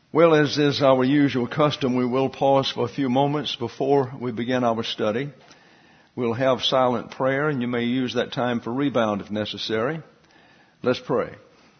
Well, as is our usual custom, we will pause for a few moments before we begin our study. We'll have silent prayer, and you may use that time for rebound if necessary. Let's pray.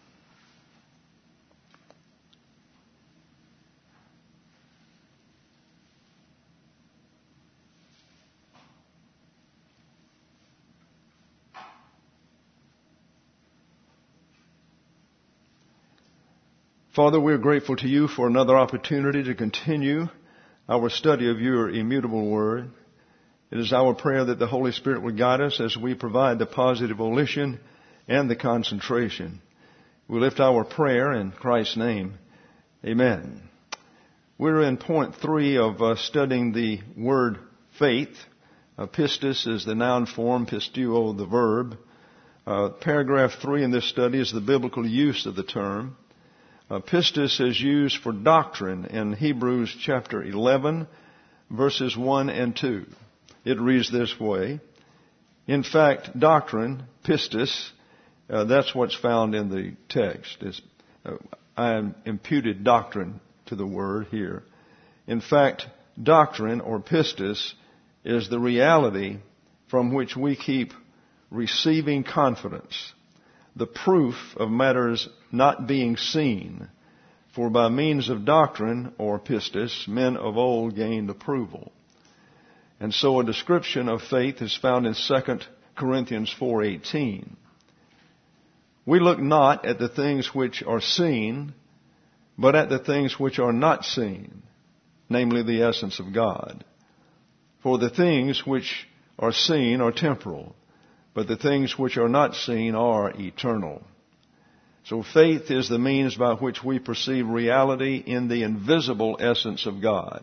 Father, we're grateful to you for another opportunity to continue our study of your immutable word. It is our prayer that the Holy Spirit will guide us as we provide the positive volition and the concentration. We lift our prayer in Christ's name. Amen. We're in point 3 of studying the word faith. Pistis is the noun form, pistuo the verb. Paragraph 3 in this study is the biblical use of the term. Pistis is used for doctrine in Hebrews chapter 11, verses 1 and 2. It reads this way. In fact, doctrine, pistis, that's what's found in the text. I imputed doctrine to the word here. In fact, doctrine, or pistis, is the reality from which we keep receiving confidence, the proof of matters not being seen. For by means of doctrine, or pistis, men of old gained approval. And so a description of faith is found in 2 Corinthians 4:18. We look not at the things which are seen, but at the things which are not seen, namely the essence of God. For the things which are seen are temporal, but the things which are not seen are eternal. So faith is the means by which we perceive reality in the invisible essence of God.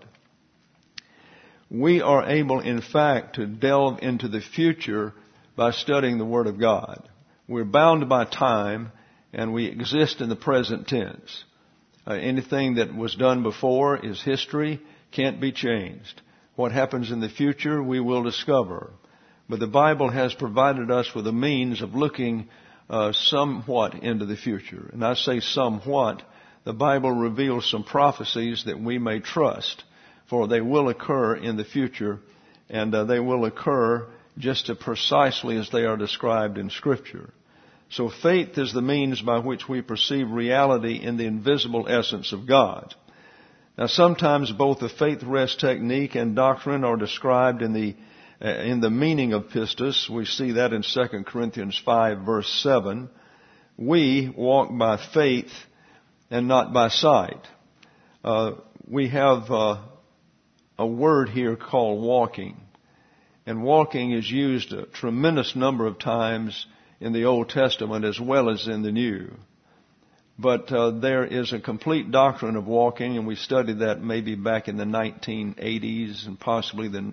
We are able, in fact, to delve into the future by studying the Word of God. We're bound by time, and we exist in the present tense. Anything that was done before is history, can't be changed. What happens in the future, we will discover. But the Bible has provided us with a means of looking somewhat into the future. And I say somewhat. The Bible reveals some prophecies that we may trust, for they will occur in the future, and they will occur just as precisely as they are described in Scripture. So faith is the means by which we perceive reality in the invisible essence of God. Now sometimes both the faith rest technique and doctrine are described in the meaning of pistis. We see that in 2 Corinthians 5 verse 7. We walk by faith and not by sight. We have a word here called walking. And walking is used a tremendous number of times in the Old Testament as well as in the New. But there is a complete doctrine of walking, and we studied that maybe back in the 1980s and possibly the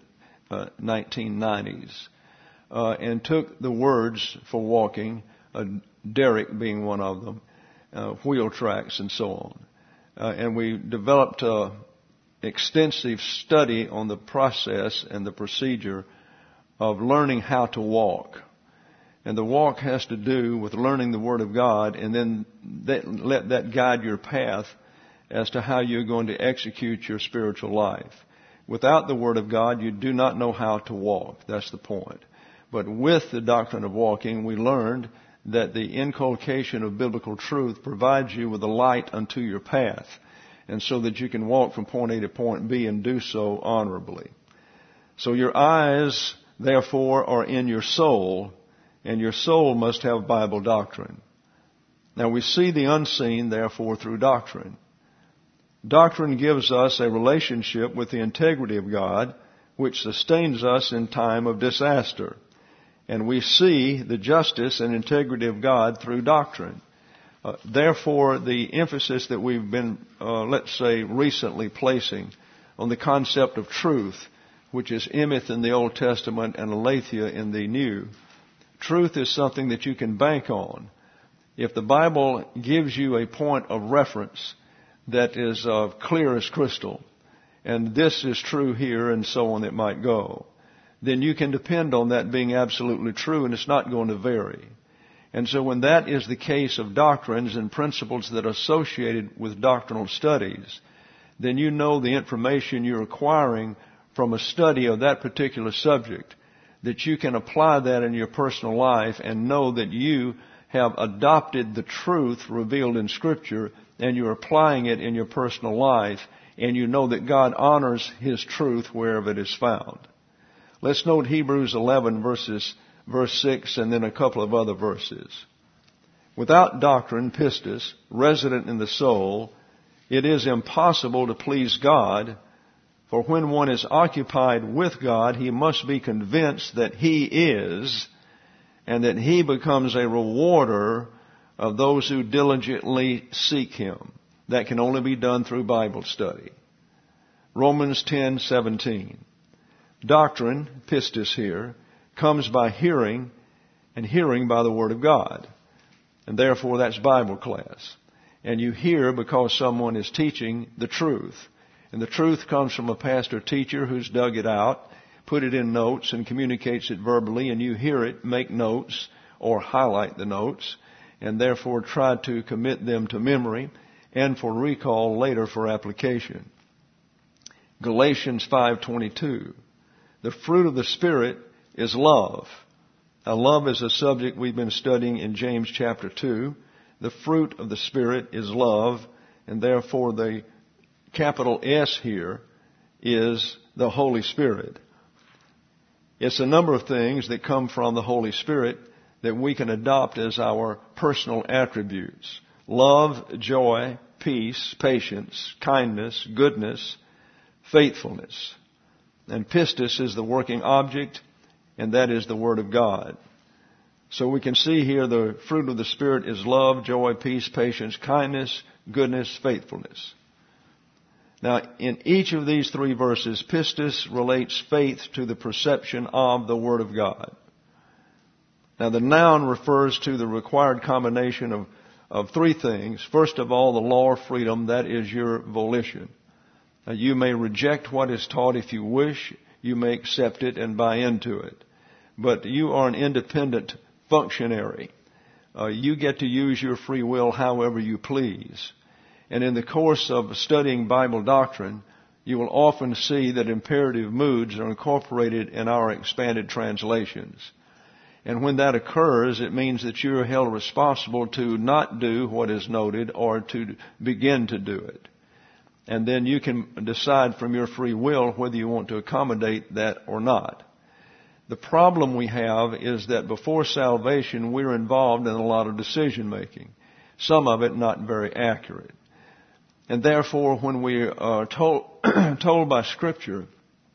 1990s, and took the words for walking, derrick being one of them, wheel tracks and so on. And we developed extensive study on the process and the procedure of learning how to walk. And the walk has to do with learning the Word of God, and then let that guide your path as to how you're going to execute your spiritual life. Without the Word of God, you do not know how to walk. That's the point. But with the doctrine of walking, we learned that the inculcation of biblical truth provides you with a light unto your path, and so that you can walk from point A to point B and do so honorably. So your eyes, therefore, are in your soul, and your soul must have Bible doctrine. Now we see the unseen, therefore, through doctrine. Doctrine gives us a relationship with the integrity of God, which sustains us in time of disaster. And we see the justice and integrity of God through doctrine. Therefore, the emphasis that we've been, let's say, recently placing on the concept of truth, which is emeth in the Old Testament and aletheia in the New. Truth is something that you can bank on. If the Bible gives you a point of reference that is clear as crystal, and this is true here and so on it might go, then you can depend on that being absolutely true, and it's not going to vary. And so when that is the case of doctrines and principles that are associated with doctrinal studies, then you know the information you're acquiring from a study of that particular subject, that you can apply that in your personal life and know that you have adopted the truth revealed in Scripture and you're applying it in your personal life, and you know that God honors His truth wherever it is found. Let's note Hebrews 11 verse 6 and then a couple of other verses. Without doctrine, pistis, resident in the soul, it is impossible to please God, for when one is occupied with God, he must be convinced that He is, and that He becomes a rewarder of those who diligently seek Him. That can only be done through Bible study. Romans 10:17. Doctrine, pistis here, comes by hearing, and hearing by the Word of God. And therefore that's Bible class. And you hear because someone is teaching the truth. And the truth comes from a pastor teacher who's dug it out, put it in notes, and communicates it verbally, and you hear it, make notes, or highlight the notes, and therefore try to commit them to memory and for recall later for application. Galatians 5:22. The fruit of the Spirit is love. Now, love is a subject we've been studying in James chapter 2. The fruit of the Spirit is love, and therefore the capital S here is the Holy Spirit. It's a number of things that come from the Holy Spirit that we can adopt as our personal attributes. Love, joy, peace, patience, kindness, goodness, faithfulness. And pistis is the working object, and that is the Word of God. So we can see here the fruit of the Spirit is love, joy, peace, patience, kindness, goodness, faithfulness. Now, in each of these three verses, pistis relates faith to the perception of the Word of God. Now, the noun refers to the required combination of three things. First of all, the law of freedom, that is your volition. Now, you may reject what is taught if you wish. You may accept it and buy into it. But you are an independent functionary. You get to use your free will however you please. And in the course of studying Bible doctrine, you will often see that imperative moods are incorporated in our expanded translations. And when that occurs, it means that you are held responsible to not do what is noted or to begin to do it. And then you can decide from your free will whether you want to accommodate that or not. The problem we have is that before salvation, we're involved in a lot of decision making, some of it not very accurate. And therefore, when we are told by Scripture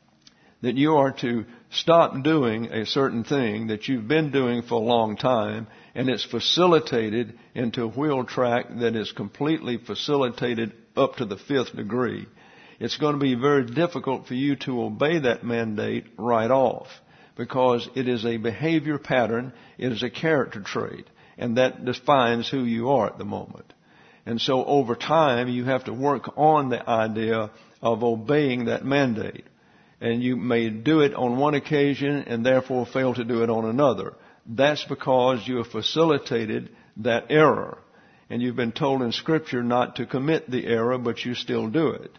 that you are to stop doing a certain thing that you've been doing for a long time, and it's facilitated into a wheel track that is completely facilitated up to the 5th degree, it's going to be very difficult for you to obey that mandate right off, because it is a behavior pattern, it is a character trait, and that defines who you are at the moment. And so over time, you have to work on the idea of obeying that mandate. And you may do it on one occasion and therefore fail to do it on another. That's because you have facilitated that error. And you've been told in Scripture not to commit the error, but you still do it.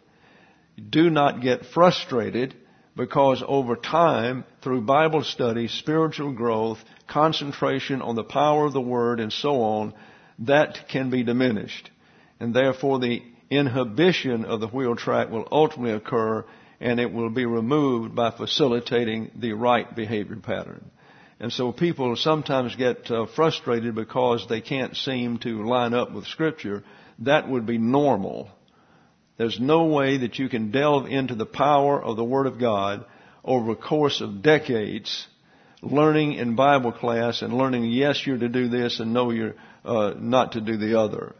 Do not get frustrated, because over time, through Bible study, spiritual growth, concentration on the power of the Word, and so on, that can be diminished. And therefore the inhibition of the wheel track will ultimately occur, and it will be removed by facilitating the right behavior pattern. And so people sometimes get frustrated because they can't seem to line up with Scripture. That would be normal. There's no way that you can delve into the power of the Word of God over a course of decades, learning in Bible class and learning, yes, you're to do this, and no, you're not to do the other.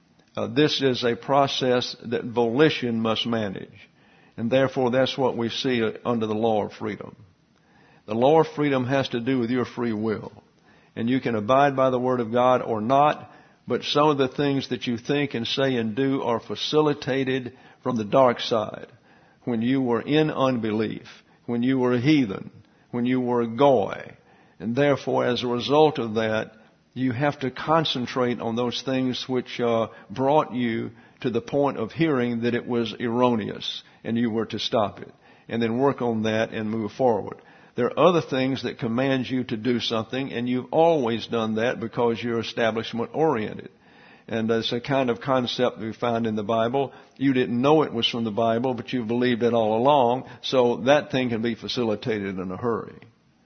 This is a process that volition must manage. And therefore, that's what we see under the law of freedom. The law of freedom has to do with your free will. And you can abide by the Word of God or not, but some of the things that you think and say and do are facilitated from the dark side. When you were in unbelief, when you were a heathen, when you were a goy. And therefore, as a result of that, You have to concentrate on those things which brought you to the point of hearing that it was erroneous and you were to stop it. And then work on that and move forward. There are other things that command you to do something, and you've always done that because you're establishment oriented. And it's a kind of concept we find in the Bible. You didn't know it was from the Bible, but you believed it all along, so that thing can be facilitated in a hurry.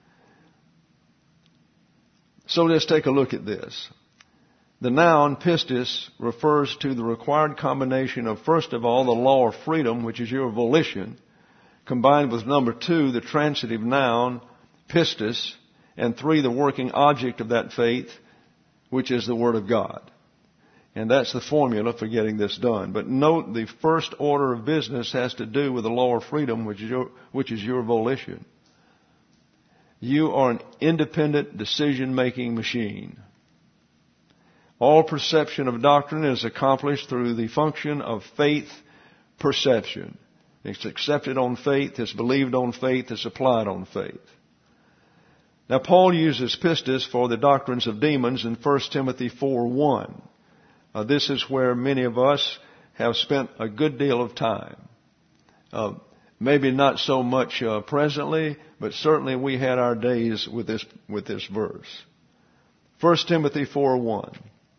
So let's take a look at this. The noun pistis refers to the required combination of, first of all, the law of freedom, which is your volition, combined with number 2, the transitive noun, pistis, and 3, the working object of that faith, which is the Word of God. And that's the formula for getting this done. But note, the first order of business has to do with the law of freedom, which is your volition. You are an independent decision-making machine. All perception of doctrine is accomplished through the function of faith perception. It's accepted on faith, it's believed on faith, it's applied on faith. Now, Paul uses pistis for the doctrines of demons in 1 Timothy 4:1. This is where many of us have spent a good deal of time. Maybe not so much presently, but certainly we had our days with this verse. 1 Timothy 4:1.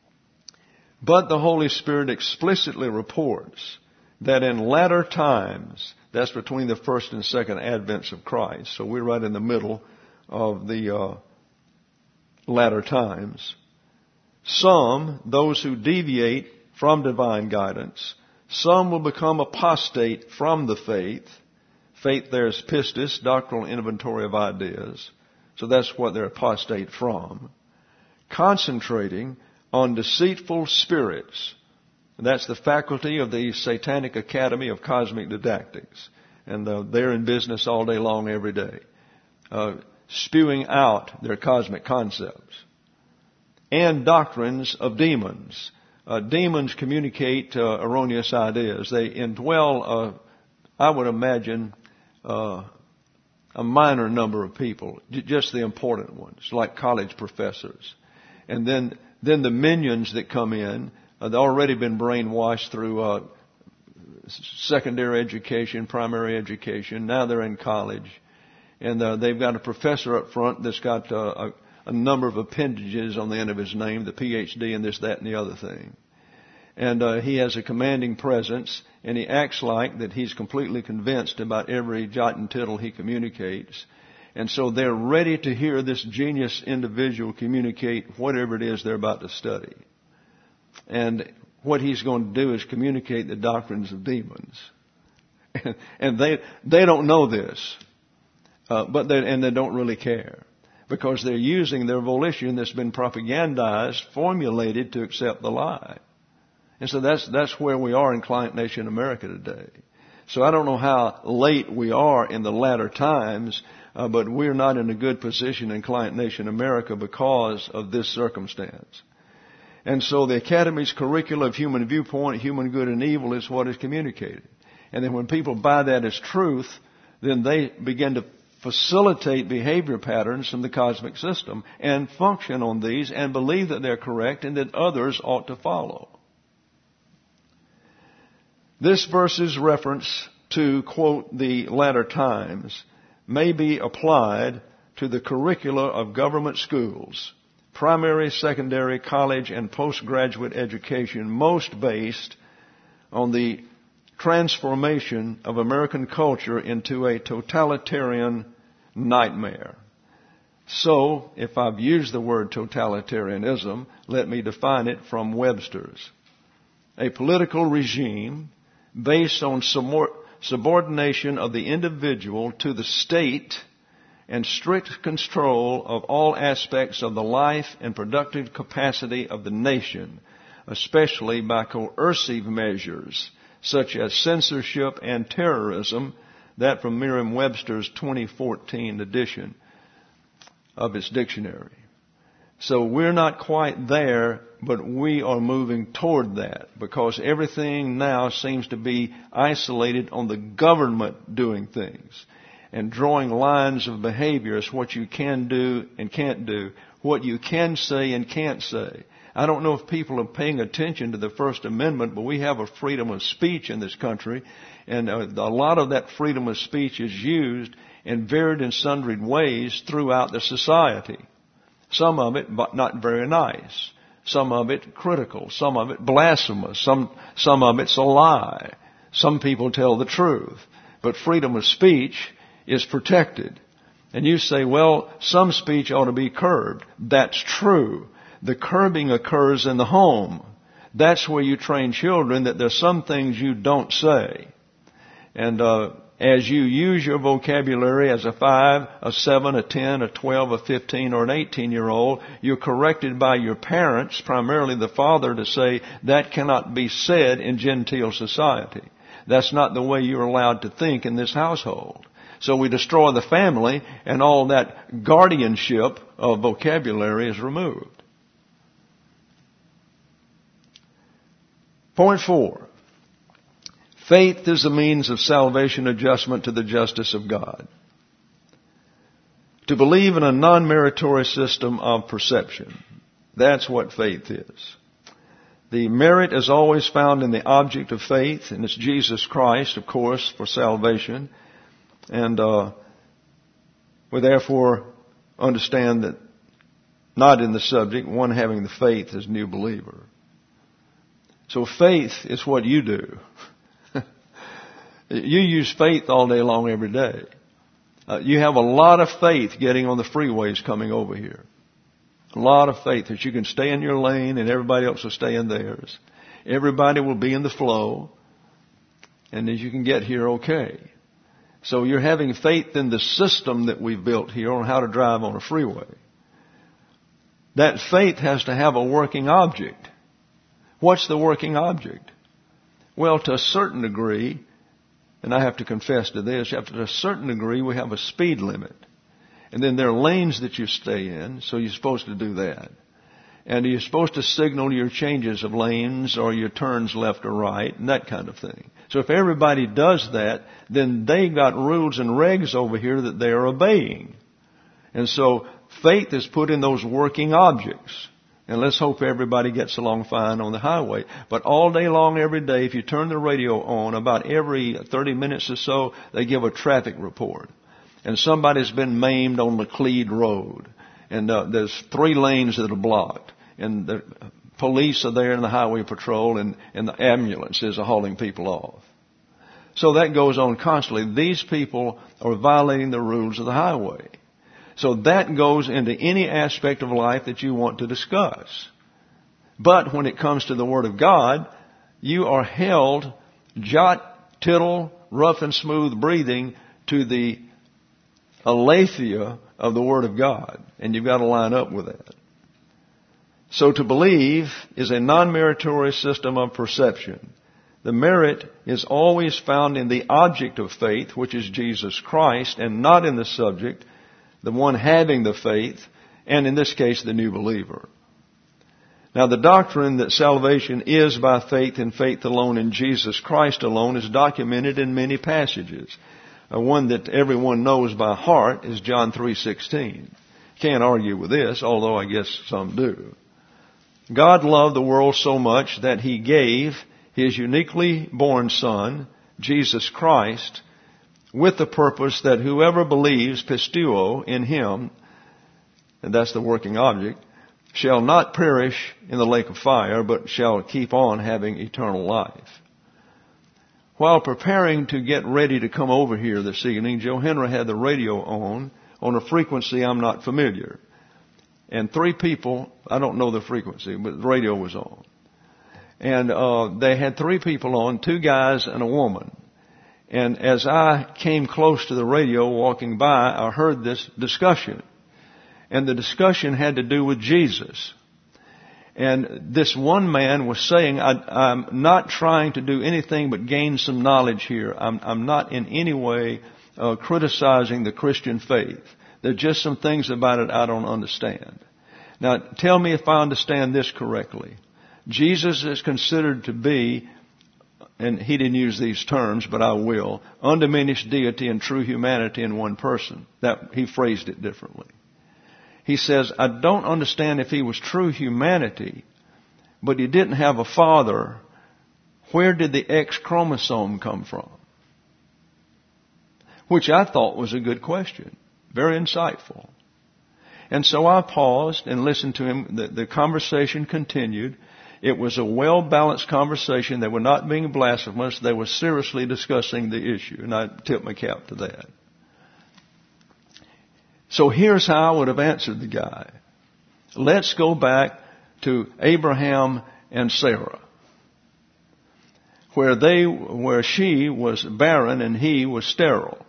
But the Holy Spirit explicitly reports that in latter times, that's between the first and second advents of Christ, so we're right in the middle of the latter times, some, those who deviate from divine guidance, some will become apostate from the faith. Faith there is pistis, doctrinal inventory of ideas. So that's what they're apostate from. Concentrating on deceitful spirits. That's the faculty of the Satanic Academy of Cosmic Didactics. And they're in business all day long, every day, spewing out their cosmic concepts. And doctrines of demons. Demons communicate erroneous ideas. They indwell, I would imagine, a minor number of people, just the important ones, like college professors. And then the minions that come in, they've already been brainwashed through secondary education, primary education. Now they're in college. And they've got a professor up front that's got a number of appendages on the end of his name, the PhD and this, that, and the other thing. And he has a commanding presence, and he acts like that he's completely convinced about every jot and tittle he communicates. And so they're ready to hear this genius individual communicate whatever it is they're about to study. And what he's going to do is communicate the doctrines of demons. And they don't know this, but they don't really care, because they're using their volition that's been propagandized, formulated to accept the lie. And so that's where we are in Client Nation America today. So I don't know how late we are in the latter times, but we're not in a good position in Client Nation America because of this circumstance. And so the Academy's curricula of human viewpoint, human good and evil, is what is communicated. And then when people buy that as truth, then they begin to facilitate behavior patterns from the cosmic system and function on these and believe that they're correct and that others ought to follow. This verse's reference to, quote, the latter times may be applied to the curricula of government schools, primary, secondary, college, and postgraduate education, most based on the transformation of American culture into a totalitarian nightmare. So, if I've used the word totalitarianism, let me define it from Webster's. A political regime based on subordination of the individual to the state and strict control of all aspects of the life and productive capacity of the nation, especially by coercive measures such as censorship and terrorism, that from Merriam-Webster's 2014 edition of its dictionary. So we're not quite there, but we are moving toward that, because everything now seems to be isolated on the government doing things and drawing lines of behavior as what you can do and can't do, what you can say and can't say. I don't know if people are paying attention to the First Amendment, but we have a freedom of speech in this country, and a lot of that freedom of speech is used in varied and sundry ways throughout the society. Some of it not very nice. Some of it critical. Some of it blasphemous. Some of it's a lie. Some people tell the truth. But freedom of speech is protected. And you say, well, some speech ought to be curbed. That's true. The curbing occurs in the home. That's where you train children that there's some things you don't say. And as you use your vocabulary as a 5, a 7, a 10, a 12, a 15, or an 18-year-old, you're corrected by your parents, primarily the father, to say that cannot be said in genteel society. That's not the way you're allowed to think in this household. So we destroy the family, and all that guardianship of vocabulary is removed. Point 4. Faith is a means of salvation adjustment to the justice of God. To believe in a non-meritorious system of perception. That's what faith is. The merit is always found in the object of faith, and it's Jesus Christ, of course, for salvation. And we therefore understand that not in the subject, one having the faith as new believer. So faith is what you do. You use faith all day long every day. You have a lot of faith getting on the freeways coming over here. A lot of faith that you can stay in your lane and everybody else will stay in theirs. Everybody will be in the flow, and that you can get here okay. So you're having faith in the system that we've built here on how to drive on a freeway. That faith has to have a working object. What's the working object? Well, to a certain degree, and I have to confess to this, to a certain degree we have a speed limit. And then there are lanes that you stay in, so you're supposed to do that. And you're supposed to signal your changes of lanes or your turns left or right and that kind of thing. So if everybody does that, then they got rules and regs over here that they are obeying. And so faith is put in those working objects. And let's hope everybody gets along fine on the highway. But all day long, every day, if you turn the radio on, about every 30 minutes or so, they give a traffic report. And somebody's been maimed on Laclede Road. And there's 3 lanes that are blocked. And the police are there in the highway patrol, and the ambulances are hauling people off. So that goes on constantly. These people are violating the rules of the highway. So that goes into any aspect of life that you want to discuss. But when it comes to the Word of God, you are held jot, tittle, rough and smooth breathing to the aletheia of the Word of God. And you've got to line up with that. So to believe is a non-meritorious system of perception. The merit is always found in the object of faith, which is Jesus Christ, and not in the subject, the one having the faith, and in this case, the new believer. Now, the doctrine that salvation is by faith and faith alone in Jesus Christ alone is documented in many passages. One that everyone knows by heart is John 3:16. Can't argue with this, although I guess some do. God loved the world so much that He gave His uniquely born Son, Jesus Christ, with the purpose that whoever believes, pisteuo, in Him, and that's the working object, shall not perish in the lake of fire, but shall keep on having eternal life. While preparing to get ready to come over here this evening, Joe Henry had the radio on a frequency I'm not familiar. And 3 people, I don't know the frequency, but the radio was on. And they had 3 people on, 2 guys and a woman. And as I came close to the radio walking by, I heard this discussion. And the discussion had to do with Jesus. And this one man was saying, I'm not trying to do anything but gain some knowledge here. I'm not in any way criticizing the Christian faith. There are just some things about it I don't understand. Now, tell me if I understand this correctly. Jesus is considered to be, and he didn't use these terms, but I will, undiminished deity and true humanity in one person. That he phrased it differently. he says, I don't understand if he was true humanity, but he didn't have a father. Where did the X chromosome come from? Which I thought was a good question. Very insightful. And so I paused and listened to him. The conversation continued. It was a well-balanced conversation. They were not being blasphemous. They were seriously discussing the issue. And I tip my cap to that. So here's how I would have answered the guy. Let's go back to Abraham and Sarah, where she was barren and he was sterile.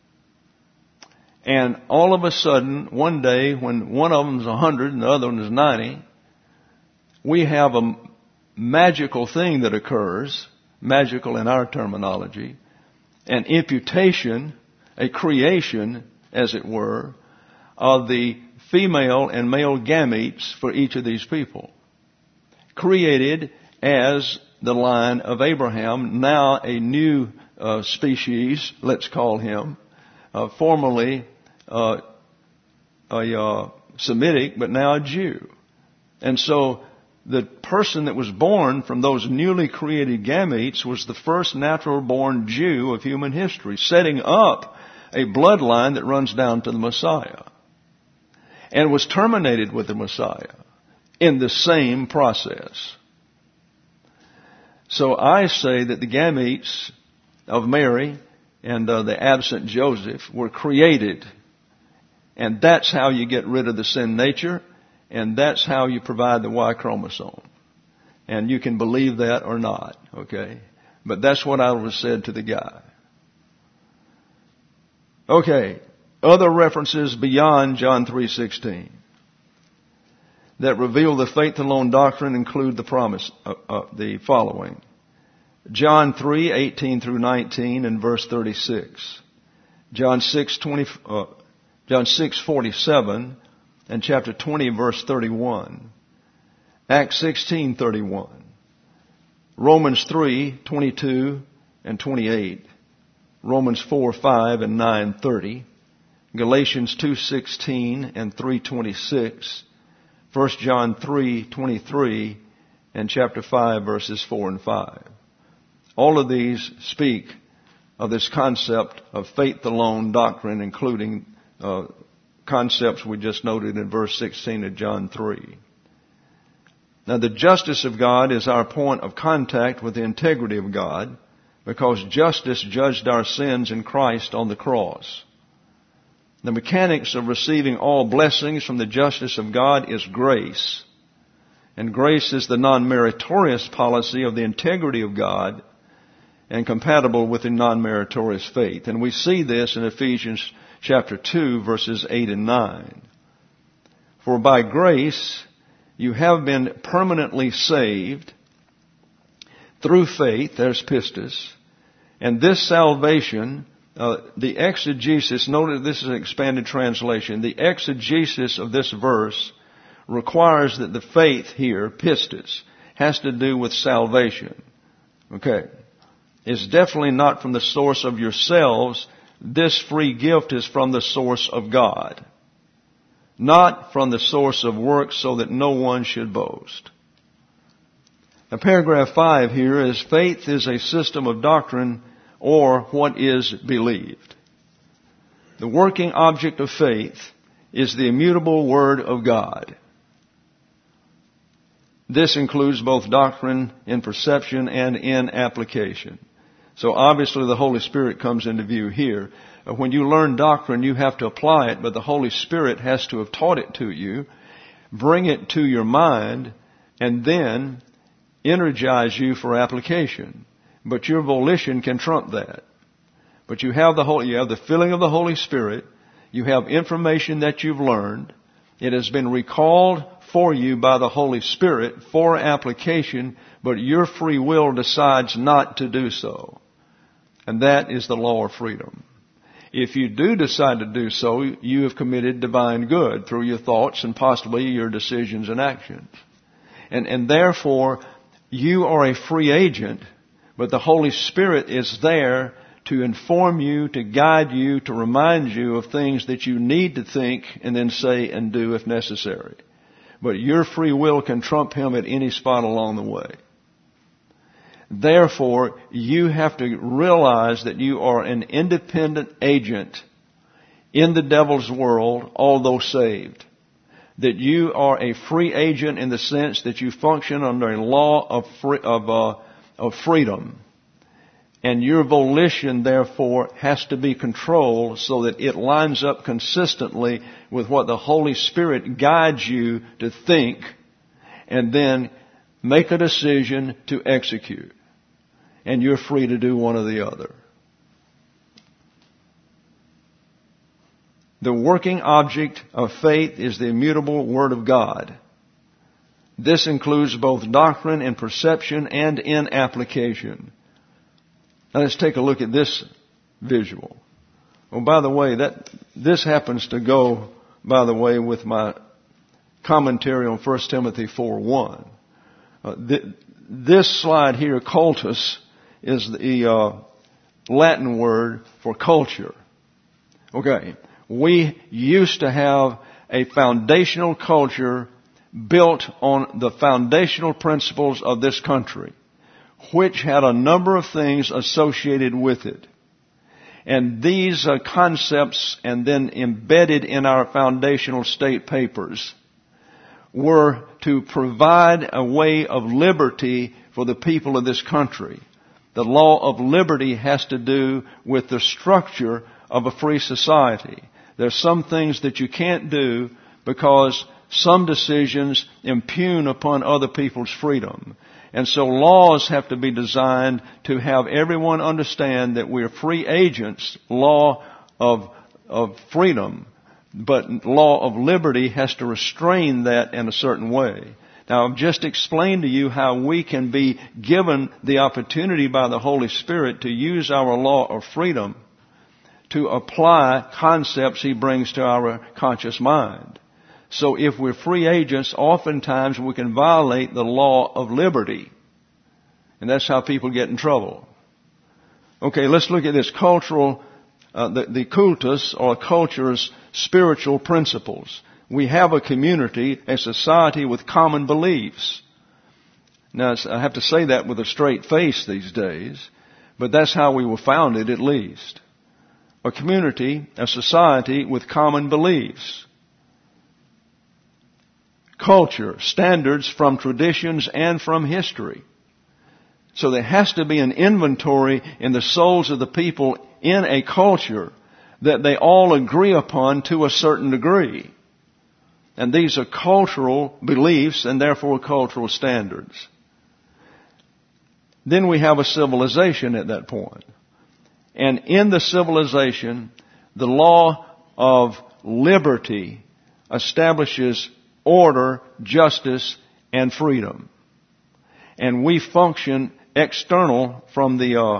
And all of a sudden, one day, when one of them is 100 and the other one is 90, we have a magical thing that occurs, magical in our terminology, an imputation, a creation, as it were, of the female and male gametes for each of these people, created as the line of Abraham, now a new species, let's call him, formerly a Semitic, but now a Jew. And so the person that was born from those newly created gametes was the first natural-born Jew of human history, setting up a bloodline that runs down to the Messiah, and was terminated with the Messiah in the same process. So I say that the gametes of Mary and the absent Joseph were created. And that's how you get rid of the sin nature, and that's how you provide the Y chromosome. And you can believe that or not, okay? But that's what I was said to the guy. Okay, other references beyond John 3:16 that reveal the faith alone doctrine include the following. John 3:18 through 19 and verse 36. John 6:47 and chapter 20 verse 31. Acts 16:31. Romans 3:22 and 28. Romans 4:5 and 9:30. Galatians 2:16 and 3:26. 1 John 3:23 and chapter 5 verses 4 and 5. All of these speak of this concept of faith alone doctrine, including concepts we just noted in verse 16 of John 3. Now, the justice of God is our point of contact with the integrity of God, because justice judged our sins in Christ on the cross. The mechanics of receiving all blessings from the justice of God is grace. And grace is the non-meritorious policy of the integrity of God and compatible with the non-meritorious faith. And we see this in Ephesians chapter 2, verses 8 and 9. For by grace you have been permanently saved through faith, there's pistis, and this salvation, the exegesis, notice this is an expanded translation, the exegesis of this verse requires that the faith here, pistis, has to do with salvation. Okay. It's definitely not from the source of yourselves. This free gift is from the source of God, not from the source of works, so that no one should boast. Now, paragraph 5 here is faith is a system of doctrine or what is believed. The working object of faith is the immutable Word of God. This includes both doctrine in perception and in application. So obviously the Holy Spirit comes into view here. When you learn doctrine, you have to apply it, but the Holy Spirit has to have taught it to you, bring it to your mind, and then energize you for application. But your volition can trump that. But you have the filling of the Holy Spirit. You have information that you've learned. It has been recalled for you by the Holy Spirit for application, but your free will decides not to do so. And that is the law of freedom. If you do decide to do so, you have committed divine good through your thoughts and possibly your decisions and actions. And therefore, you are a free agent, but the Holy Spirit is there to inform you, to guide you, to remind you of things that you need to think and then say and do if necessary. But your free will can trump him at any spot along the way. Therefore, you have to realize that you are an independent agent in the devil's world, although saved. That you are a free agent in the sense that you function under a law of freedom. And your volition, therefore, has to be controlled so that it lines up consistently with what the Holy Spirit guides you to think and then make a decision to execute. And you're free to do one or the other. The working object of faith is the immutable Word of God. This includes both doctrine and perception and in application. Now let's take a look at this visual. Oh, by the way, this happens to go, by the way, with my commentary on 1 Timothy 4:1. This slide here, cultus, is the Latin word for culture. Okay. We used to have a foundational culture built on the foundational principles of this country, which had a number of things associated with it. And these concepts, and then embedded in our foundational state papers, were to provide a way of liberty for the people of this country. The law of liberty has to do with the structure of a free society. There's some things that you can't do because some decisions impugn upon other people's freedom. And so laws have to be designed to have everyone understand that we're free agents, law of freedom, but law of liberty has to restrain that in a certain way. Now, I've just explained to you how we can be given the opportunity by the Holy Spirit to use our law of freedom to apply concepts He brings to our conscious mind. So if we're free agents, oftentimes we can violate the law of liberty. And that's how people get in trouble. Okay, let's look at this cultural, the cultus or culture's spiritual principles. We have a community, a society with common beliefs. Now, I have to say that with a straight face these days, but that's how we were founded at least. A community, a society with common beliefs. Culture, standards from traditions and from history. So there has to be an inventory in the souls of the people in a culture that they all agree upon to a certain degree. And these are cultural beliefs and therefore cultural standards. Then we have a civilization at that point. And in the civilization, the law of liberty establishes order, justice, and freedom. And we function external from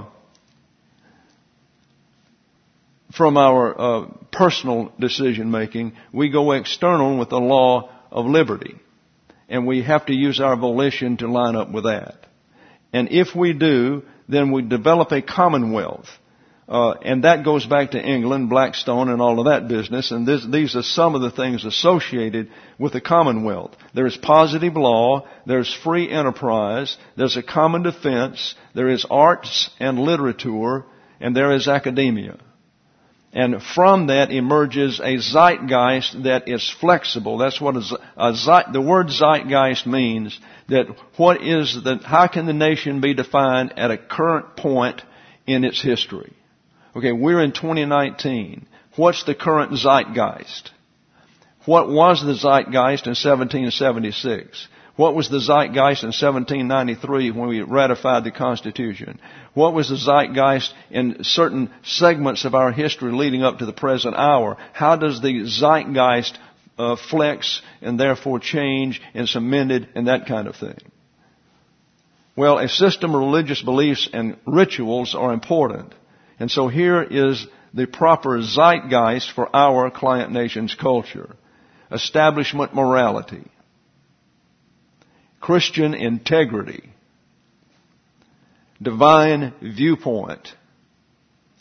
our personal decision making. We go external with the law of liberty. And we have to use our volition to line up with that. And if we do, then we develop a commonwealth. And that goes back to England, Blackstone, and all of that business. And these are some of the things associated with the Commonwealth. There's positive law, there's free enterprise, there's a common defense, there is arts and literature, and there is academia. And from that emerges a zeitgeist that is flexible. That's what the word zeitgeist means. That how can the nation be defined at a current point in its history? Okay, we're in 2019. What's the current zeitgeist? What was the zeitgeist in 1776? What was the zeitgeist in 1793 when we ratified the Constitution? What was the zeitgeist in certain segments of our history leading up to the present hour? How does the zeitgeist flex and therefore change and cemented and that kind of thing? Well, a system of religious beliefs and rituals are important. And so here is the proper zeitgeist for our client nation's culture. Establishment morality. Christian integrity. Divine viewpoint.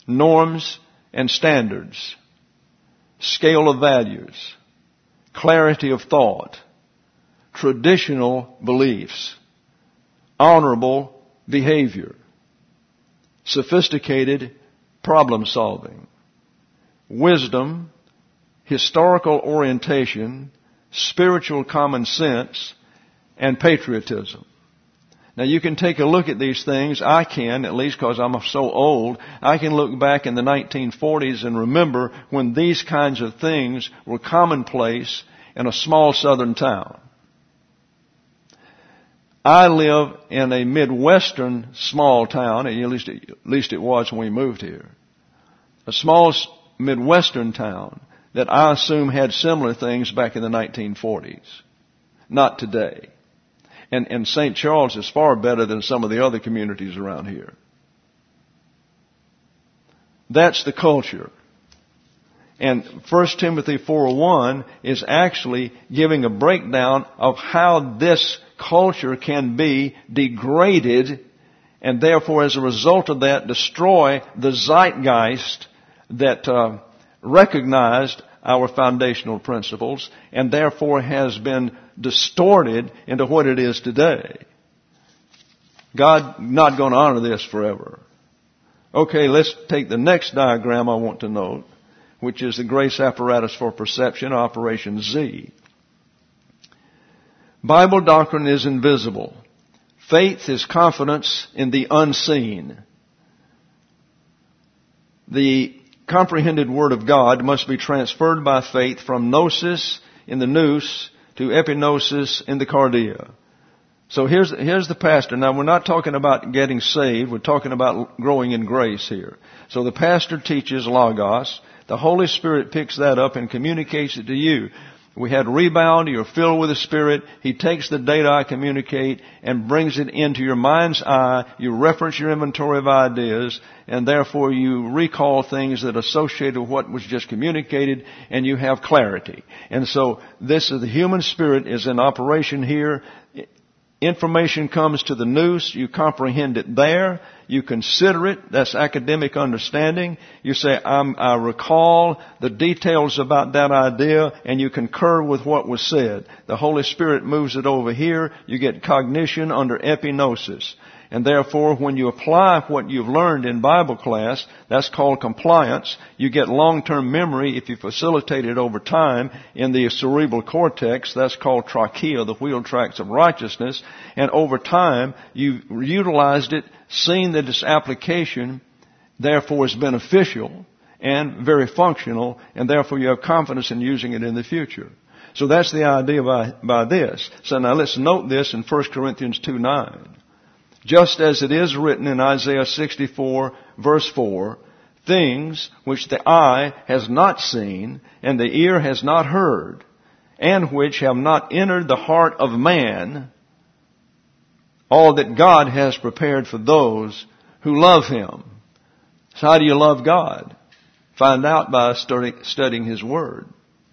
norms and standards, scale of values, clarity of thought, traditional beliefs, honorable behavior, sophisticated problem solving, wisdom, historical orientation, spiritual common sense, and patriotism. Now you can take a look at these things. I can, at least because I'm so old, I can look back in the 1940s and remember when these kinds of things were commonplace in a small southern town. I live in a Midwestern small town, at least it was when we moved here. A small Midwestern town that I assume had similar things back in the 1940s. Not today. And St. Charles is far better than some of the other communities around here. That's the culture. And 1 Timothy 4:1 is actually giving a breakdown of how this culture can be degraded and therefore as a result of that destroy the zeitgeist that recognized our foundational principles and therefore has been distorted into what it is today. God not going to honor this forever. Okay, let's take the next diagram I want to note, which is the grace apparatus for perception, Operation Z. Bible doctrine is invisible. Faith is confidence in the unseen. The comprehended Word of God must be transferred by faith from gnosis in the nous to epignosis in the cardia. So here's the pastor. Now we're not talking about getting saved. We're talking about growing in grace here. So the pastor teaches Logos. The Holy Spirit picks that up and communicates it to you. We had rebound. You're filled with the Spirit. He takes the data I communicate and brings it into your mind's eye. You reference your inventory of ideas, and therefore you recall things that associate with what was just communicated, and you have clarity. And so this is the human spirit is in operation here. Information comes to the nous. You comprehend it there. You consider it. That's academic understanding. You say, I recall the details about that idea, and you concur with what was said. The Holy Spirit moves it over here. You get cognition under epignosis. And therefore, when you apply what you've learned in Bible class, that's called compliance. You get long-term memory if you facilitate it over time in the cerebral cortex. That's called trachea, the wheel tracks of righteousness. And over time, you've utilized it, seen that its application, therefore, is beneficial and very functional, and therefore you have confidence in using it in the future. So that's the idea by this. So now let's note this in 1 Corinthians 2:9. Just as it is written in Isaiah 64, verse 4, things which the eye has not seen and the ear has not heard, and which have not entered the heart of man, all that God has prepared for those who love Him. So how do you love God? Find out by studying His Word.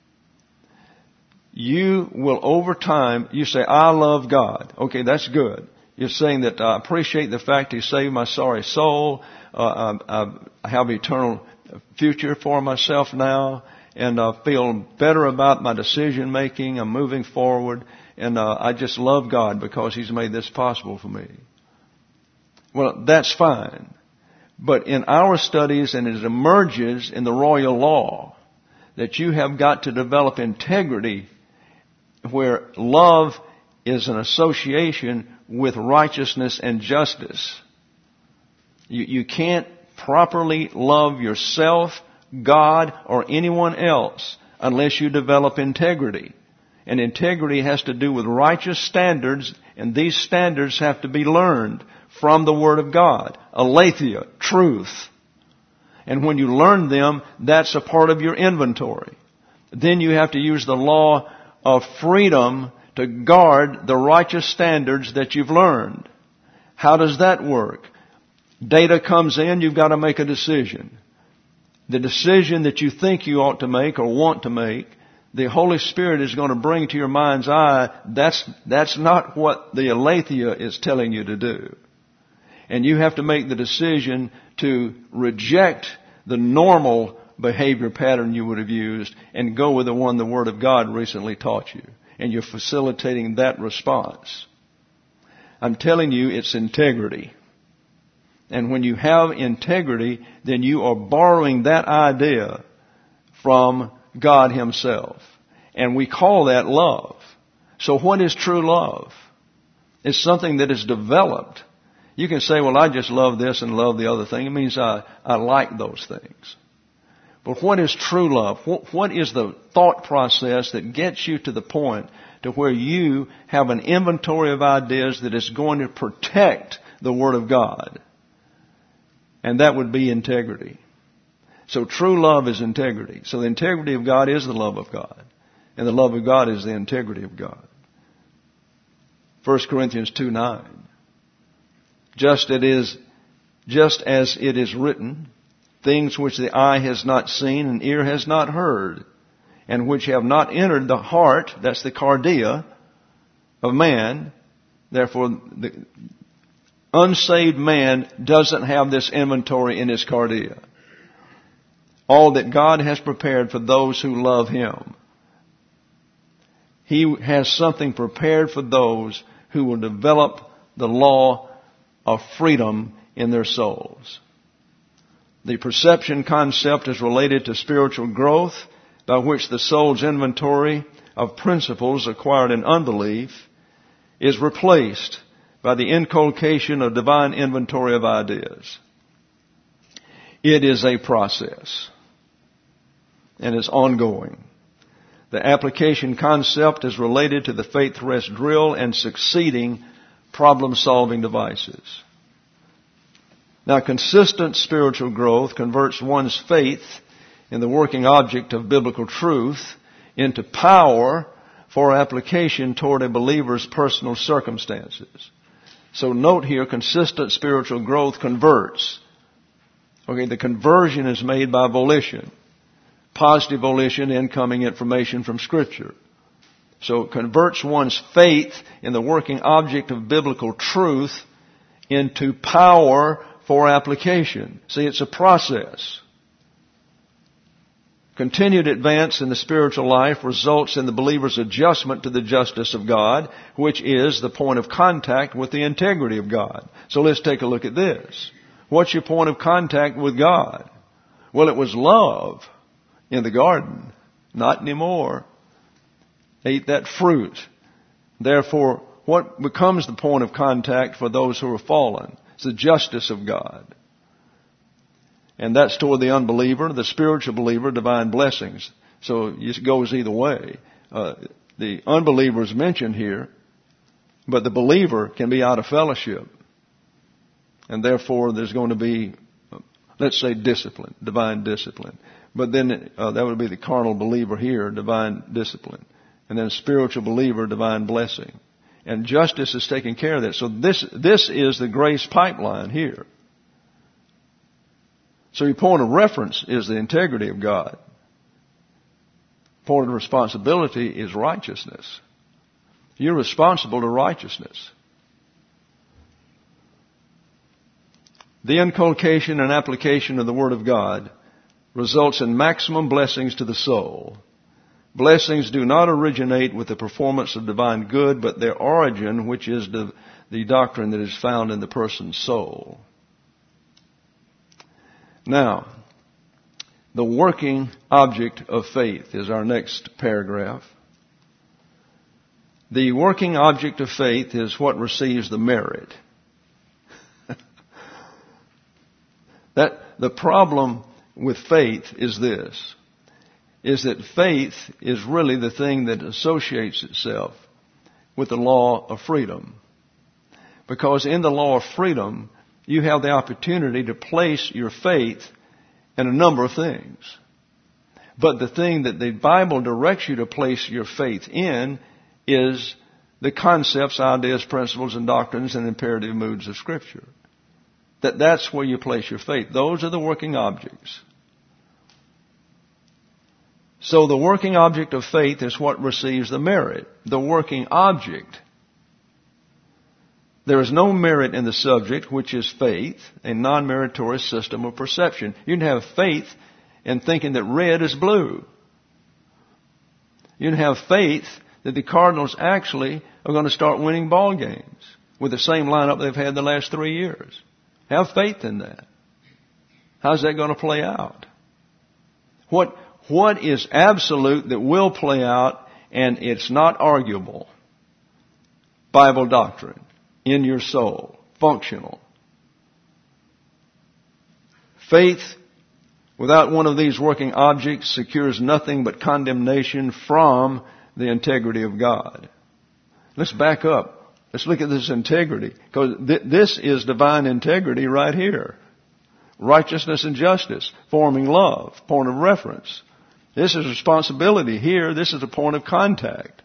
You will over time, you say, I love God. Okay, that's good. You're saying that I appreciate the fact He saved my sorry soul. I have eternal future for myself now, and I feel better about my decision making. I'm moving forward, and I just love God because He's made this possible for me. Well, that's fine. But in our studies, and it emerges in the royal law, that you have got to develop integrity where love is an association with righteousness and justice. You can't properly love yourself, God, or anyone else unless you develop integrity. And integrity has to do with righteous standards, and these standards have to be learned from the Word of God. Aletheia, truth. And when you learn them, that's a part of your inventory. Then you have to use the law of freedom to guard the righteous standards that you've learned. How does that work? Data comes in, you've got to make a decision. The decision that you think you ought to make or want to make, the Holy Spirit is going to bring to your mind's eye, that's not what the aletheia is telling you to do. And you have to make the decision to reject the normal behavior pattern you would have used and go with the one the Word of God recently taught you. And you're facilitating that response. I'm telling you, it's integrity. And when you have integrity, then you are borrowing that idea from God Himself. And we call that love. So what is true love? It's something that is developed. You can say, well, I just love this and love the other thing. It means I like those things. But what is true love? What is the thought process that gets you to the point to where you have an inventory of ideas that is going to protect the Word of God? And that would be integrity. So true love is integrity. So the integrity of God is the love of God. And the love of God is the integrity of God. 1 Corinthians 2:9. Just as it is written, things which the eye has not seen and ear has not heard, and which have not entered the heart, that's the cardia, of man. Therefore, the unsaved man doesn't have this inventory in his cardia. All that God has prepared for those who love Him. He has something prepared for those who will develop the law of freedom in their souls. The perception concept is related to spiritual growth, by which the soul's inventory of principles acquired in unbelief is replaced by the inculcation of divine inventory of ideas. It is a process, and it's ongoing. The application concept is related to the faith rest drill and succeeding problem-solving devices. Now, consistent spiritual growth converts one's faith in the working object of biblical truth into power for application toward a believer's personal circumstances. So note here, consistent spiritual growth converts. Okay, the conversion is made by volition. Positive volition, incoming information from Scripture. So it converts one's faith in the working object of biblical truth into power for application. See, it's a process. Continued advance in the spiritual life results in the believer's adjustment to the justice of God, which is the point of contact with the integrity of God. So let's take a look at this. What's your point of contact with God? Well, it was love in the garden. Not anymore. Ate that fruit. Therefore, what becomes the point of contact for those who are fallen? It's the justice of God. And that's toward the unbeliever, the spiritual believer, divine blessings. So it goes either way. The unbeliever is mentioned here, but the believer can be out of fellowship. And therefore there's going to be, let's say, discipline, divine discipline. But then that would be the carnal believer here, divine discipline. And then spiritual believer, divine blessing. And justice is taking care of that. So this is the grace pipeline here. So your point of reference is the integrity of God. Point of responsibility is righteousness. You're responsible to righteousness. The inculcation and application of the Word of God results in maximum blessings to the soul. Blessings do not originate with the performance of divine good, but their origin, which is the doctrine that is found in the person's soul. Now, the working object of faith is our next paragraph. The working object of faith is what receives the merit. That the problem with faith is this, is that faith is really the thing that associates itself with the law of freedom. Because in the law of freedom, you have the opportunity to place your faith in a number of things. But the thing that the Bible directs you to place your faith in is the concepts, ideas, principles, and doctrines and imperative moods of Scripture. That's where you place your faith. Those are the working objects. So the working object of faith is what receives the merit. The working object There is no merit in the subject, which is faith, a non-meritorious system of perception. You can have faith in thinking that red is blue. You can have faith that the Cardinals actually are going to start winning ball games with the same lineup they've had the last 3 years. Have faith in that. How's that going to play out? What is absolute that will play out, and it's not arguable? Bible doctrine in your soul, functional. Faith without one of these working objects secures nothing but condemnation from the integrity of God. Let's back up. Let's look at this integrity, because this is divine integrity right here. Righteousness and justice, forming love, point of reference. This is responsibility here. This is a point of contact.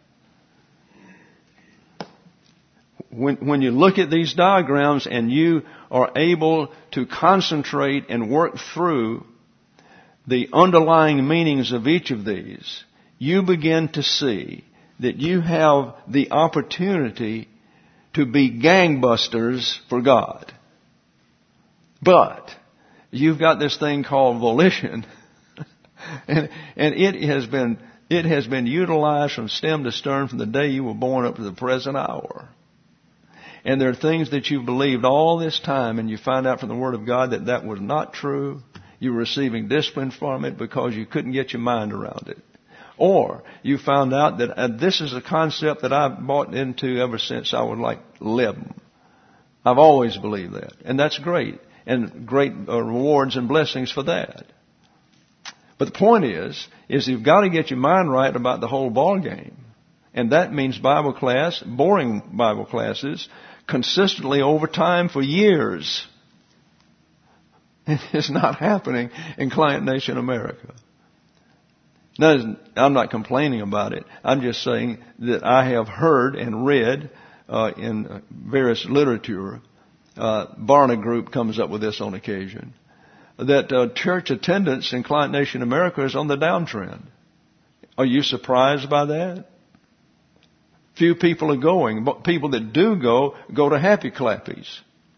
When you look at these diagrams and you are able to concentrate and work through the underlying meanings of each of these, you begin to see that you have the opportunity to be gangbusters for God. But you've got this thing called volition, and it has been utilized from stem to stern from the day you were born up to the present hour. And there are things that you've believed all this time, and you find out from the Word of God that that was not true. You were receiving discipline from it because you couldn't get your mind around it. Or you found out that this is a concept that I've bought into ever since I was like 11. I've always believed that. And that's great. And great rewards and blessings for that. But the point is you've got to get your mind right about the whole ball game. And that means Bible class, boring Bible classes, consistently over time for years. It is not happening in Client Nation America. Now, I'm not complaining about it. I'm just saying that I have heard and read in various literature, Barna Group comes up with this on occasion, that church attendance in Client Nation America is on the downtrend. Are you surprised by that? Few people are going, but people that do go to happy clappies.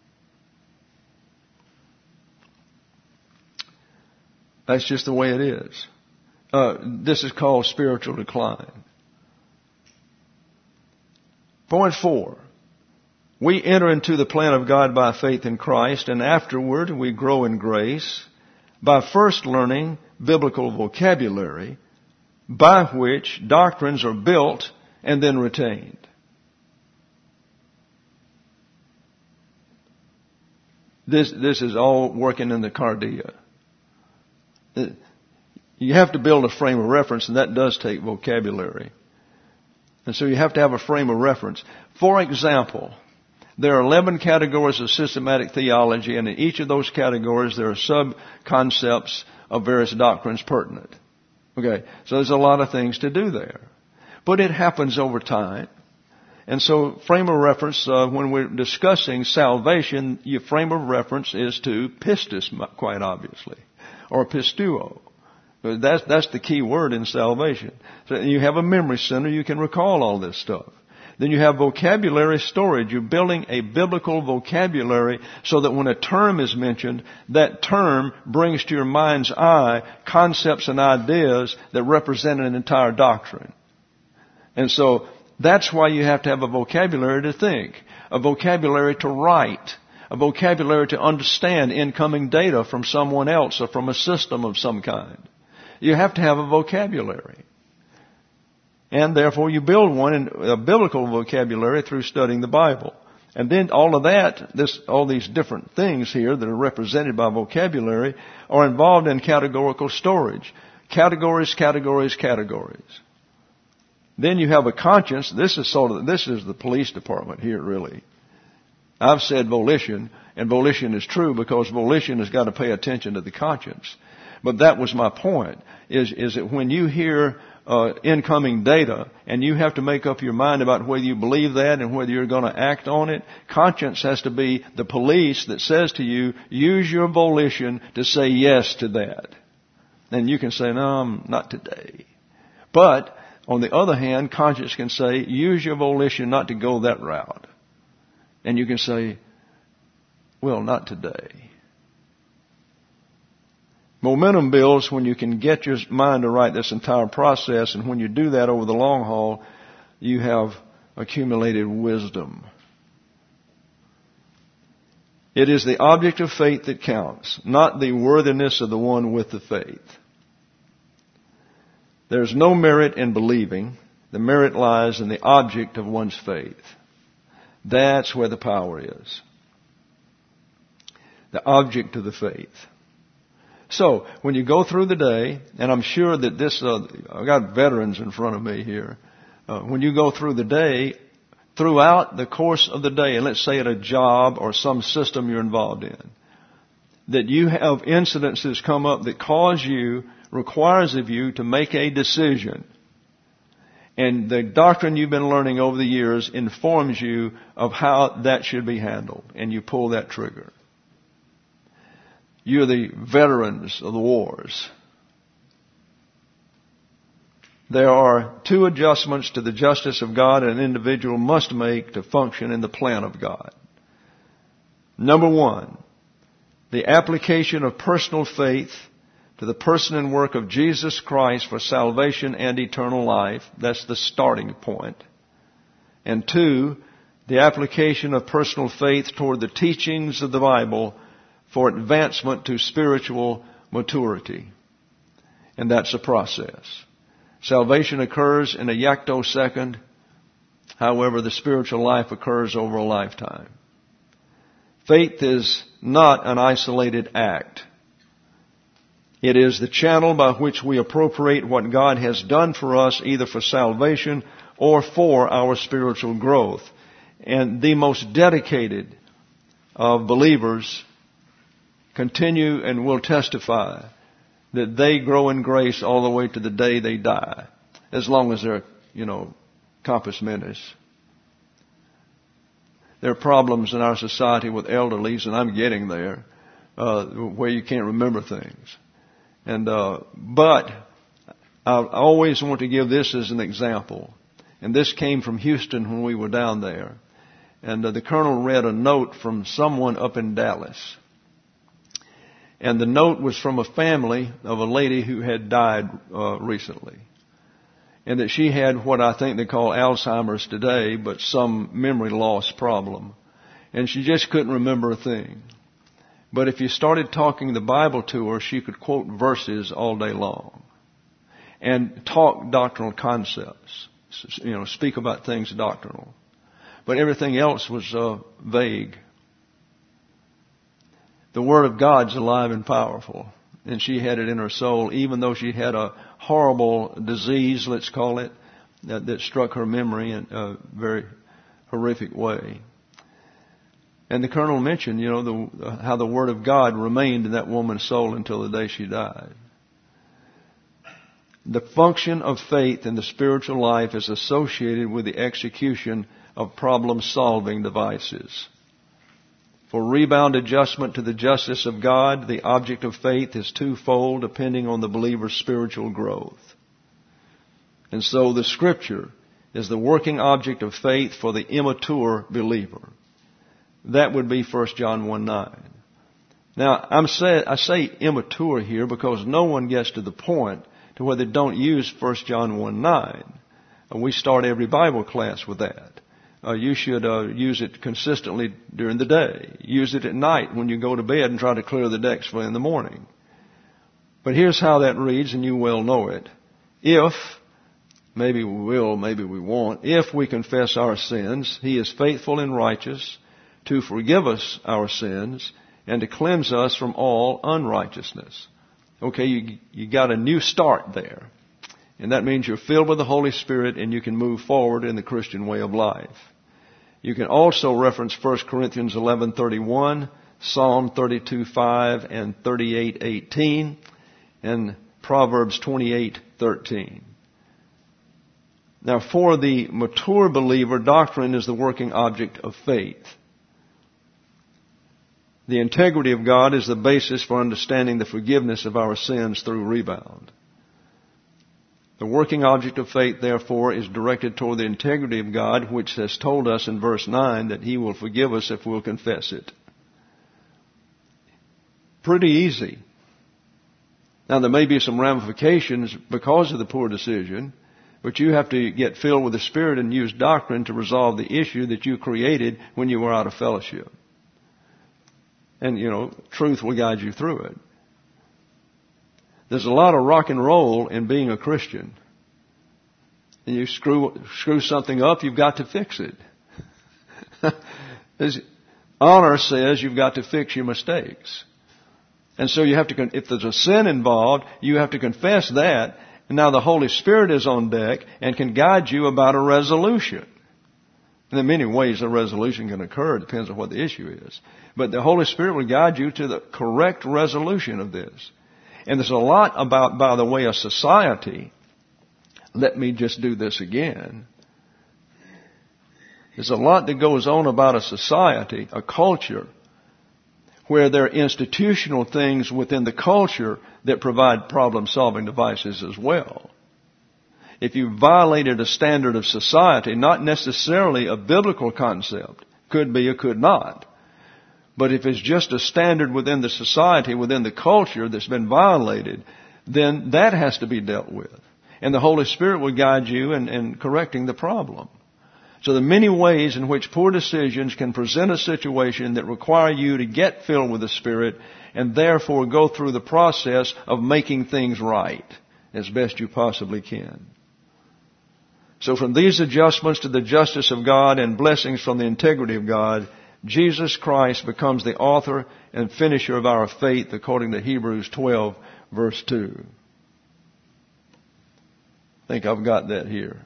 That's just the way it is. This is called spiritual decline. Point 4. We enter into the plan of God by faith in Christ, and afterward we grow in grace by first learning biblical vocabulary by which doctrines are built and then retained. This is all working in the cardia. You have to build a frame of reference, and that does take vocabulary. And so you have to have a frame of reference. For example, there are 11 categories of systematic theology, and in each of those categories there are sub-concepts of various doctrines pertinent. Okay, so there's a lot of things to do there. But it happens over time. And so frame of reference, when we're discussing salvation, your frame of reference is to pistis, quite obviously, or pistuo. That's the key word in salvation. So you have a memory center, you can recall all this stuff. Then you have vocabulary storage. You're building a biblical vocabulary so that when a term is mentioned, that term brings to your mind's eye concepts and ideas that represent an entire doctrine. And so that's why you have to have a vocabulary to think, a vocabulary to write, a vocabulary to understand incoming data from someone else or from a system of some kind. You have to have a vocabulary. And therefore you build one in a biblical vocabulary through studying the Bible. And then all of that, all these different things here that are represented by vocabulary are involved in categorical storage. Categories, categories, categories. Then you have a conscience. This is the police department here, really. I've said volition, and volition is true because volition has got to pay attention to the conscience. But that was my point, is that when you hear incoming data and you have to make up your mind about whether you believe that and whether you're going to act on it, conscience has to be the police that says to you, use your volition to say yes to that. And you can say, no, not today. But on the other hand, conscience can say, use your volition not to go that route. And you can say, well, not today. Momentum builds when you can get your mind to write this entire process, and when you do that over the long haul, you have accumulated wisdom. It is the object of faith that counts, not the worthiness of the one with the faith. There's no merit in believing. The merit lies in the object of one's faith. That's where the power is. The object of the faith. So, when you go through the day, and I'm sure that this, I've got veterans in front of me here. When you go through the day, throughout the course of the day, and let's say at a job or some system you're involved in, that you have incidences come up that requires of you to make a decision. And the doctrine you've been learning over the years informs you of how that should be handled. And you pull that trigger. You're the veterans of the wars. There are two adjustments to the justice of God an individual must make to function in the plan of God. Number one, the application of personal faith to the person and work of Jesus Christ for salvation and eternal life. That's the starting point. And two, the application of personal faith toward the teachings of the Bible for advancement to spiritual maturity. And that's a process. Salvation occurs in a yoctosecond. However, the spiritual life occurs over a lifetime. Faith is not an isolated act. It is the channel by which we appropriate what God has done for us, either for salvation or for our spiritual growth. And the most dedicated of believers continue and will testify that they grow in grace all the way to the day they die, as long as they're, compos mentis. There are problems in our society with elderlies, and I'm getting there, where you can't remember things. But I always want to give this as an example. And this came from Houston when we were down there. And the colonel read a note from someone up in Dallas. And the note was from a family of a lady who had died recently. And that she had what I think they call Alzheimer's today, but some memory loss problem. And she just couldn't remember a thing. But if you started talking the Bible to her, she could quote verses all day long. And talk doctrinal concepts. Speak about things doctrinal. But everything else was vague. The Word of God's alive and powerful. And she had it in her soul, even though she had a horrible disease, let's call it, that struck her memory in a very horrific way. And the colonel mentioned, how the Word of God remained in that woman's soul until the day she died. The function of faith in the spiritual life is associated with the execution of problem-solving devices. For rebound adjustment to the justice of God, the object of faith is twofold, depending on the believer's spiritual growth. And so the Scripture is the working object of faith for the immature believer. That would be 1 John 1:9. Now, I say immature here because no one gets to the point to where they don't use 1 John 1:9. We start every Bible class with that. You should use it consistently during the day. Use it at night when you go to bed and try to clear the decks for in the morning. But here's how that reads, and you well know it. If, maybe we will, maybe we won't, if we confess our sins, He is faithful and righteous to forgive us our sins and to cleanse us from all unrighteousness. Okay, you got a new start there. And that means you're filled with the Holy Spirit and you can move forward in the Christian way of life. You can also reference 1 Corinthians 11:31, Psalm 32:5 and 38:18, and Proverbs 28:13. Now, for the mature believer, doctrine is the working object of faith. The integrity of God is the basis for understanding the forgiveness of our sins through rebound. The working object of faith, therefore, is directed toward the integrity of God, which has told us in verse 9 that He will forgive us if we'll confess it. Pretty easy. Now, there may be some ramifications because of the poor decision, but you have to get filled with the Spirit and use doctrine to resolve the issue that you created when you were out of fellowship. And, truth will guide you through it. There's a lot of rock and roll in being a Christian. And you screw something up, you've got to fix it. As honor says you've got to fix your mistakes. And so you have to, if there's a sin involved, you have to confess that. And now the Holy Spirit is on deck and can guide you about a resolution. And in many ways a resolution can occur. It depends on what the issue is. But the Holy Spirit will guide you to the correct resolution of this. And there's a lot about, by the way, a society. Let me just do this again. There's a lot that goes on about a society, a culture, where there are institutional things within the culture that provide problem-solving devices as well. If you violated a standard of society, not necessarily a biblical concept, could be or could not, but if it's just a standard within the society, within the culture that's been violated, then that has to be dealt with. And the Holy Spirit will guide you in correcting the problem. So there are many ways in which poor decisions can present a situation that require you to get filled with the Spirit and therefore go through the process of making things right as best you possibly can. So from these adjustments to the justice of God and blessings from the integrity of God, Jesus Christ becomes the author and finisher of our faith according to Hebrews 12 verse 2. I think I've got that here.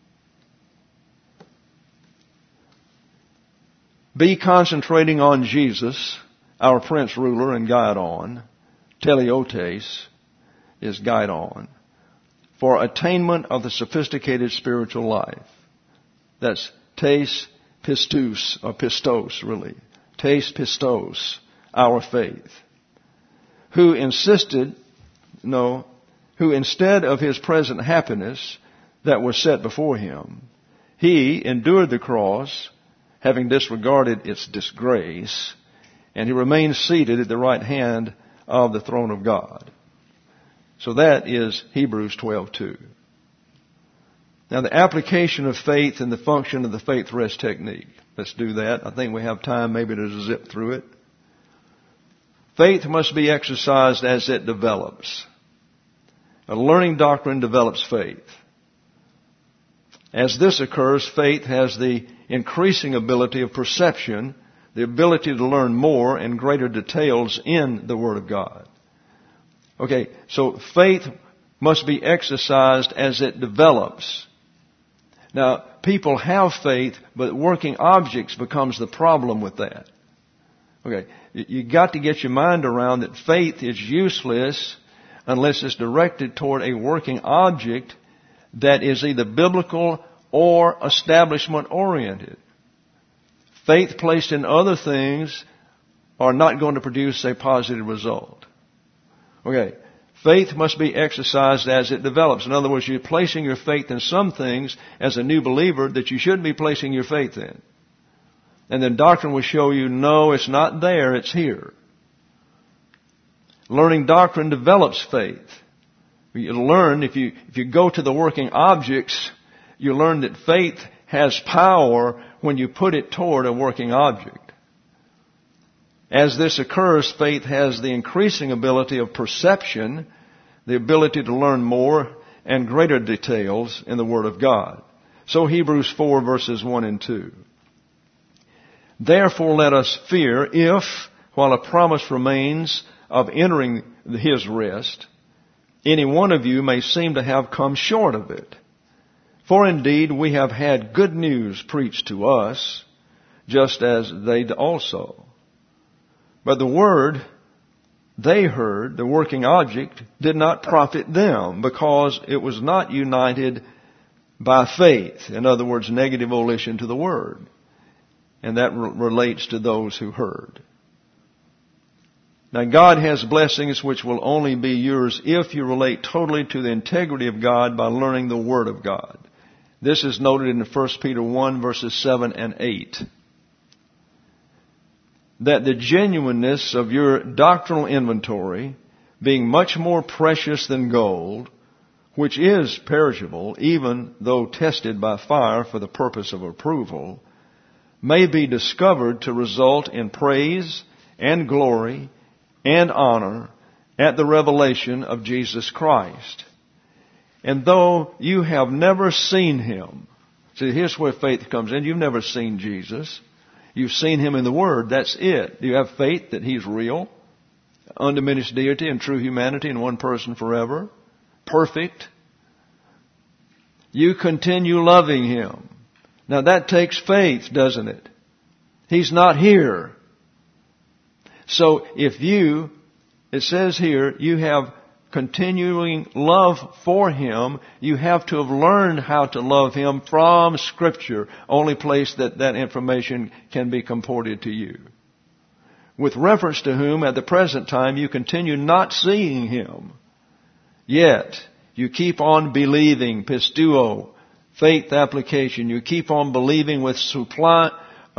Be concentrating on Jesus, our Prince, Ruler, and Guide on. Teleotes is guide on. For attainment of the sophisticated spiritual life. That's tes pistos, or pistos really. Tes pistos, our faith. Who instead of his present happiness that was set before him, he endured the cross, having disregarded its disgrace, and he remains seated at the right hand of the throne of God. So that is Hebrews 12:2. Now the application of faith and the function of the faith rest technique. Let's do that. I think we have time maybe to zip through it. Faith must be exercised as it develops. A learning doctrine develops faith. As this occurs, faith has the increasing ability of perception, the ability to learn more and greater details in the Word of God. Okay, so faith must be exercised as it develops. Now, people have faith, but working objects becomes the problem with that. Okay, you got to get your mind around that faith is useless unless it's directed toward a working object that is either biblical or establishment oriented. Faith placed in other things are not going to produce a positive result. Okay, faith must be exercised as it develops. In other words, you're placing your faith in some things as a new believer that you shouldn't be placing your faith in. And then doctrine will show you, no, it's not there, it's here. Learning doctrine develops faith. You learn, if you go to the working objects, you learn that faith has power when you put it toward a working object. As this occurs, faith has the increasing ability of perception, the ability to learn more and greater details in the Word of God. So Hebrews 4 verses 1 and 2. Therefore let us fear if, while a promise remains of entering His rest, any one of you may seem to have come short of it. For indeed we have had good news preached to us, just as they also. But the word they heard, the working object, did not profit them because it was not united by faith. In other words, negative volition to the word. And that relates to those who heard. Now God has blessings which will only be yours if you relate totally to the integrity of God by learning the Word of God. This is noted in 1 Peter 1 verses 7 and 8. That the genuineness of your doctrinal inventory, being much more precious than gold, which is perishable, even though tested by fire for the purpose of approval, may be discovered to result in praise and glory and honor at the revelation of Jesus Christ. And though you have never seen Him, see, here's where faith comes in. You've never seen Jesus. You've seen Him in the Word. That's it. Do you have faith that He's real? Undiminished deity and true humanity in one person forever? Perfect. You continue loving Him. Now that takes faith, doesn't it? He's not here. So if you, it says here, you have continuing love for Him, you have to have learned how to love Him from Scripture. Only place that information can be comported to you. With reference to whom at the present time you continue not seeing Him. Yet you keep on believing, pistuo, faith application. You keep on believing with sublime,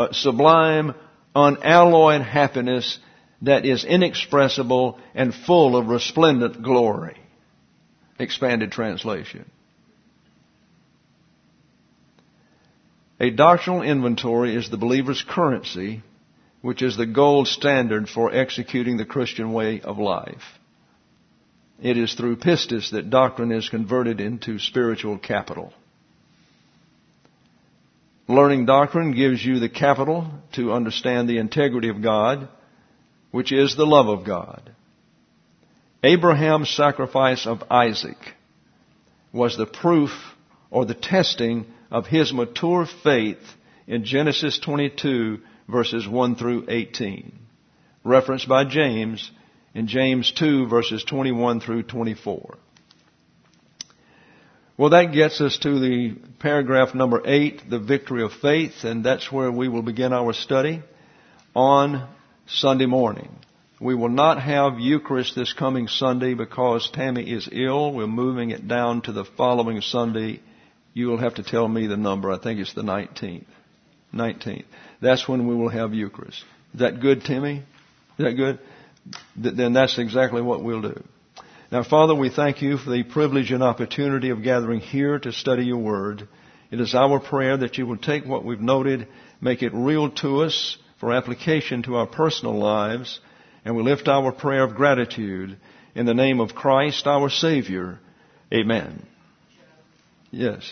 unalloyed happiness that is inexpressible and full of resplendent glory. Expanded translation. A doctrinal inventory is the believer's currency, which is the gold standard for executing the Christian way of life. It is through pistis that doctrine is converted into spiritual capital. Learning doctrine gives you the capital to understand the integrity of God, which is the love of God. Abraham's sacrifice of Isaac was the proof or the testing of his mature faith in Genesis 22 verses 1 through 18. Referenced by James in James 2 verses 21 through 24. Well, that gets us to the paragraph number 8, the victory of faith, and that's where we will begin our study on Sunday morning. We will not have Eucharist this coming Sunday because Tammy is ill. We're moving it down to the following Sunday. You will have to tell me the number. I think it's the 19th. 19th. That's when we will have Eucharist. Is that good, Timmy? Is that good? Then that's exactly what we'll do. Now, Father, we thank You for the privilege and opportunity of gathering here to study Your Word. It is our prayer that You will take what we've noted, make it real to us for application to our personal lives, and we lift our prayer of gratitude in the name of Christ, our Savior. Amen. Yes.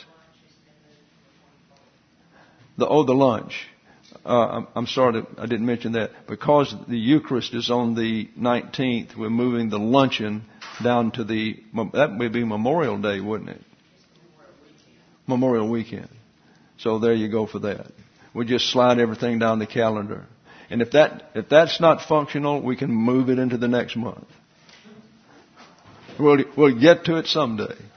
The lunch. I'm sorry I didn't mention that. Because the Eucharist is on the 19th, we're moving the luncheon down to that would be Memorial Day, wouldn't it? Memorial Weekend. So there you go for that. We just slide everything down the calendar. And if that's not functional, we can move it into the next month. We'll get to it someday.